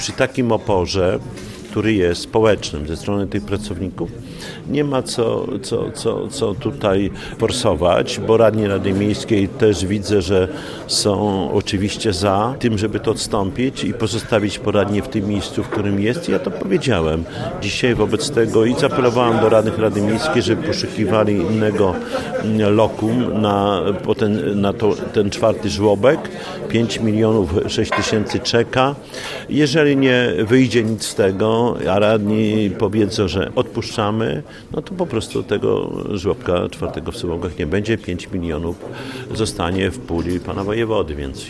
Przy takim oporze, który jest społecznym ze strony tych pracowników, nie ma co tutaj forsować, bo radni Rady Miejskiej też widzę, że są oczywiście za tym, żeby to odstąpić i pozostawić poradnię w tym miejscu, w którym jest. Ja to powiedziałem dzisiaj wobec tego i zaapelowałem do radnych Rady Miejskiej, żeby poszukiwali innego lokum na ten czwarty żłobek. 5 6 000 czeka. Jeżeli nie wyjdzie nic z tego, a radni powiedzą, że odpuszczamy, no to po prostu tego żłobka czwartego w Sułogach nie będzie. 5 milionów zostanie w puli pana wojewody, więc